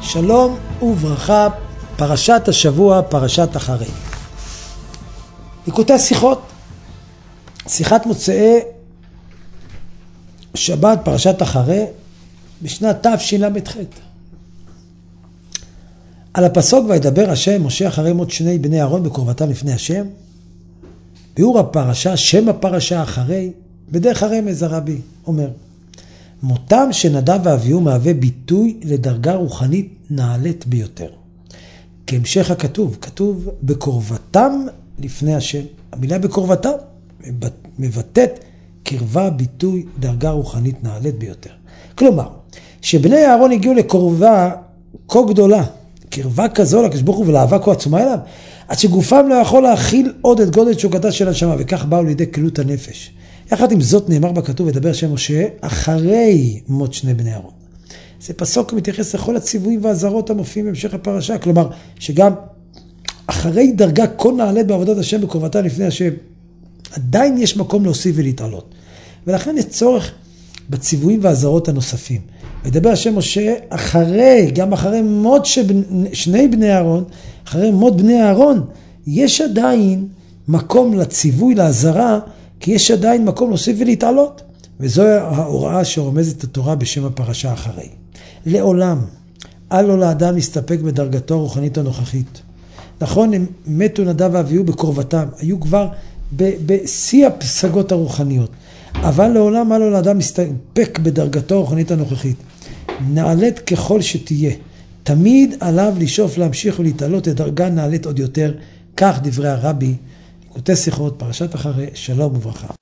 שלום וברכה, פרשת השבוע, פרשת אחרי. ליקוטי שיחות, שיחת מוצאי שבת, פרשת אחרי, בשנת תשל"ח. על הפסוק וידבר השם משה אחרי מות שני בני אהרון בקרבתם לפני השם. ביאור הפרשה, שם הפרשה אחרי, בדרך הרמז הרבי אומר, מותם שנדב ואביהו מהווה ביטוי לדרגה רוחנית נעלית ביותר. כהמשך הכתוב, כתוב בקרבתם לפני השם. המילה בקרבתם מבטאת קרבה, ביטוי, דרגה רוחנית נעלית ביותר. כלומר, שבני אהרון הגיעו לקרבה כה גדולה, קרבה כזו לקדוש ברוך הוא ולאהבה כה עצומה אליו, עד שגופם לא יכול להכיל עוד את גודל תשוקתה של הנשמה, וכך באו לידי כלות הנפש. יחד עם זאת נאמר בכתוב ודבר שם משה אחרי מות שני בני אהרון. זה פסוק מתייחס לכל הציוויים והזרות המופיעים בהמשך הפרשה, כלומר שגם אחרי דרגה כה נעלית בעבודת השם בקרבתה לפני השם, עדיין יש מקום להוסיף ולהתעלות. ולכן יש צורך בציוויים והזרות הנוספים. ודבר השם משה אחרי, גם אחרי מות שני בני אהרון, אחרי מות בני אהרון, יש עדיין מקום לציווי, להזרה, כי יש עדיין מקום להוסיף ולהתעלות. וזו ההוראה שרומזת התורה בשם הפרשה אחרי. לעולם, אל לו לאדם להסתפק בדרגתו הרוחנית הנוכחית. נכון, הם מתו נדב ואביהו בקרבתם, היו כבר בשיא הפסגות הרוחניות. אבל לעולם אל לו לאדם להסתפק בדרגתו הרוחנית הנוכחית. נעלית ככל שתהיה. תמיד עליו לשאוף להמשיך ולהתעלות לדרגה נעלית עוד יותר. כך דברי הרבי, ליקוטי שיחות, פרשת אחרי, שלום וברכה.